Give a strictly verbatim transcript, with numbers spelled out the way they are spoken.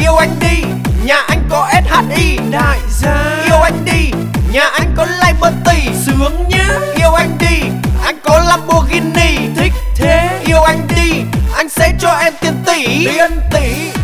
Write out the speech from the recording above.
Yêu anh đi, nhà anh có ét hát i đại gia. Yêu anh đi, nhà anh có Liberty sướng nhá. Yêu anh đi, anh có Lamborghini thích thế. Yêu anh đi, anh sẽ cho em tiền tỷ. Tiền tỷ